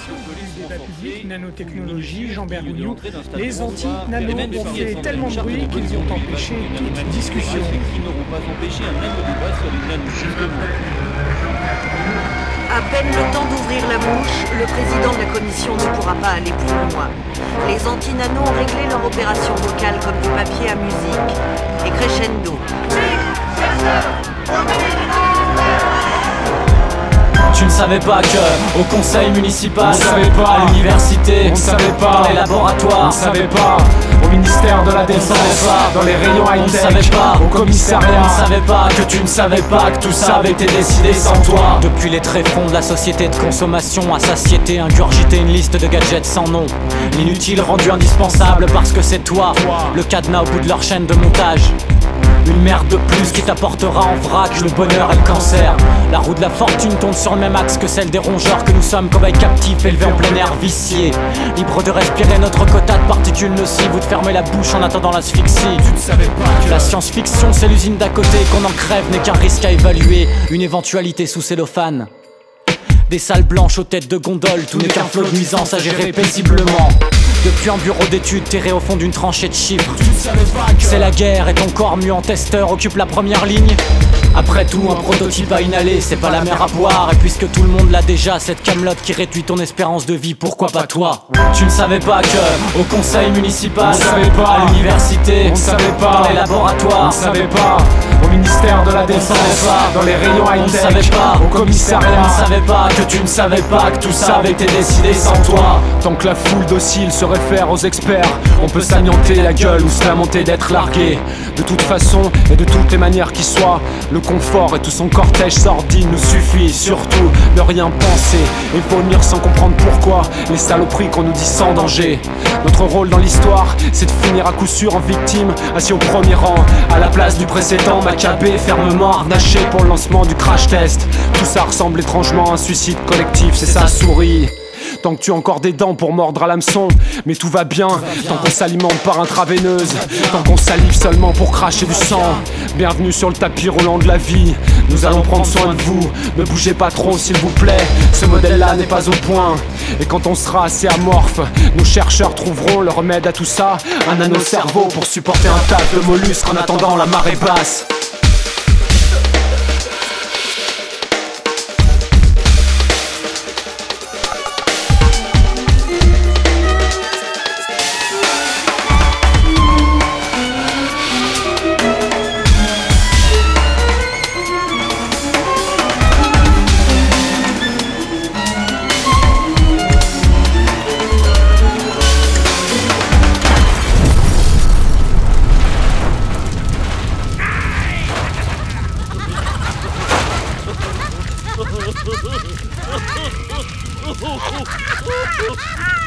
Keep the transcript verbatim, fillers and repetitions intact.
du débat public, nanotechnologie, Jean Bergogneau. Les anti-nano ont fait tellement de bruit qu'ils ont empêché toute discussion. Qui n'auront pas empêché un nano-débat sur les nanochips. À peine le temps d'ouvrir la bouche, le président de la commission ne pourra pas aller plus loin. Les anti-nano ont réglé leur opération vocale comme du papier à musique. Et crescendo. Tu ne savais pas que, au conseil municipal, on savait pas, à l'université, on savait pas, dans les laboratoires, on savait pas, au ministère de la Défense, on savait pas, dans les rayons on high-tech, savait pas, au commissariat, on savait pas que tu ne savais pas que tout ça avait été décidé sans toi. Depuis les tréfonds de la société de consommation à satiété, ingurgiter une liste de gadgets sans nom, l'inutile rendu indispensable parce que c'est toi, le cadenas au bout de leur chaîne de montage. Une merde de plus qui t'apportera en vrac le bonheur et le cancer. La roue de la fortune tourne sur le même axe que celle des rongeurs que nous sommes, cobayes captifs élevés en plein air viciés, libres de respirer notre quota de particules nocives ou de fermer la bouche en attendant l'asphyxie. Tu ne savais pas que La science-fiction c'est l'usine d'à côté, qu'on en crève n'est qu'un risque à évaluer, une éventualité sous cellophane. Des salles blanches aux têtes de gondole, tout n'est qu'un flot de nuisance à gérer paisiblement. Depuis un bureau d'études terré au fond d'une tranchée de chiffres, tu ne savais pas que c'est la guerre et ton corps mu en testeur occupe la première ligne. Après tout, un prototype à inhaler, c'est pas la mer à boire. Et puisque tout le monde l'a déjà, cette camelote qui réduit ton espérance de vie, pourquoi pas toi? Tu ne savais pas que, au conseil municipal, on savait pas, à l'université, on savait pas, dans les laboratoires, on savait pas, au ministère de la Défense, savait pas, dans les rayons on high-tech, savait pas, au commissariat, on ne savait pas que tu ne savais pas que tout ça avait été décidé sans toi. Tant que la foule docile se réfère aux experts, on peut s'anianter la gueule ou se lamenter d'être largué. De toute façon et de toutes les manières qui soient, le confort et tout son cortège sordide nous suffit. Surtout de rien penser et vomir sans comprendre pourquoi les saloperies qu'on nous dit sans danger. Notre rôle dans l'histoire, c'est de finir à coup sûr en victime, assis au premier rang, à la place du précédent, macabé, fermement harnaché pour le lancement du crash test. Tout ça ressemble étrangement à un suicide collectif, c'est ça souris. Tant que tu as encore des dents pour mordre à l'hameçon, mais tout va bien, tant qu'on s'alimente par intraveineuse, tant qu'on salive seulement pour cracher du sang. Bienvenue sur le tapis roulant de la vie, nous allons prendre soin de vous, ne bougez pas trop s'il vous plaît, ce modèle-là n'est pas au point. Et quand on sera assez amorphe, nos chercheurs trouveront le remède à tout ça, un nano-cerveau pour supporter un tas de mollusques en attendant la marée basse. Oh, oh, oh, oh, oh, oh, oh.